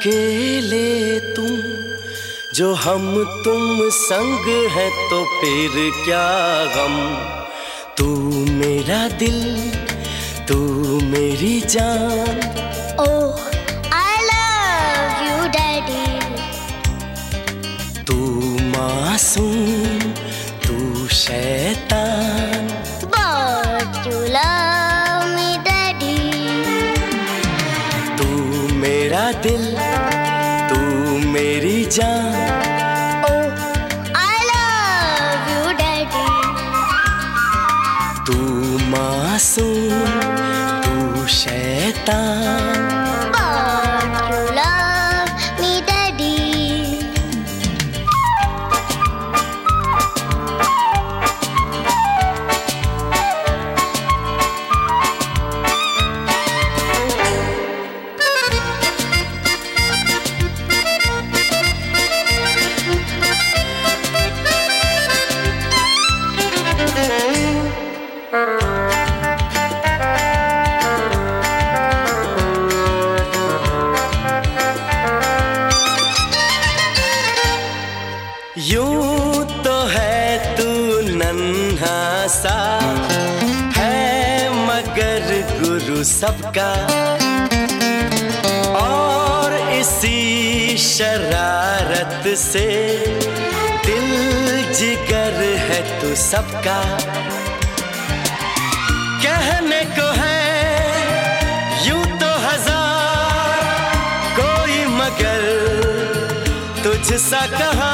अकेले तुम जो हम तुम संग है तो फिर क्या गम। तू मेरा दिल तू मेरी जान। Oh, I love you, Daddy. तू मासूम तू शैतान। But you love me, Daddy. तू मेरा दिल तू मेरी जान। Oh, I love you, Daddy. तू मासूम तू शैतान। But you love me, Daddy. यूं तो है तू नन्हा सा है मगर गुरु सबका, और इसी शरारत से दिल जिगर है तू सबका। कहने को है यूं तो हजार कोई मगर तुझसा कहाँ।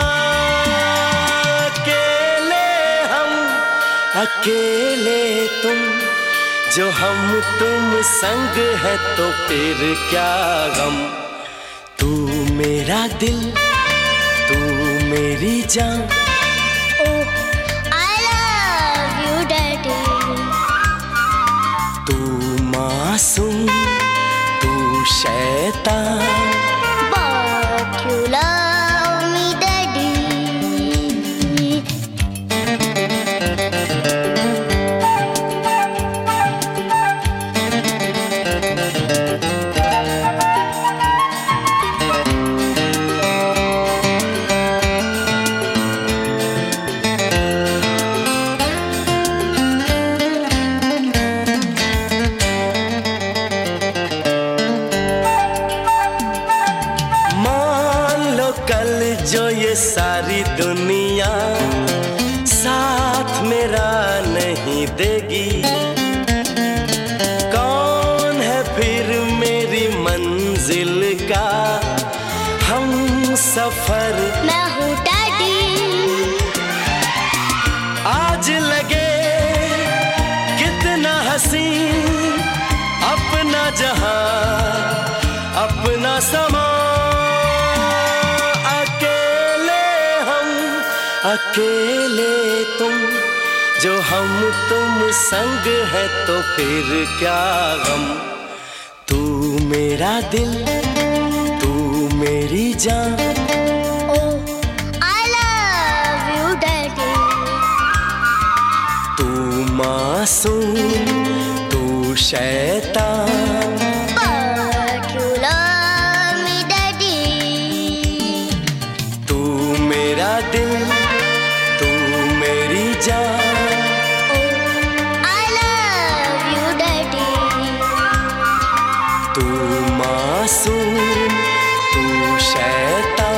अकेले तुम जो हम तुम संग है तो फिर क्या गम। तू मेरा दिल तू मेरी जान। Oh, I love you, Daddy. तू मासूम तू शैतान। But you love me, Daddy. कल जो ये सारी दुनिया साथ मेरा नहीं देगी, कौन है फिर मेरी मंजिल का हम सफर। मैं हूँ डैडी। आज लगे कितना हसीन अपना जहां अपना समा। अकेले तुम जो हम तुम संग है तो फिर क्या गम। तू मेरा दिल तू मेरी जान। Oh, I love you, Daddy. तू मासूम तू शैतान। But you love me, Daddy. तू मेरा दिल मेरी जान। Oh, I love you, Daddy. तू मासूम तू शैतान।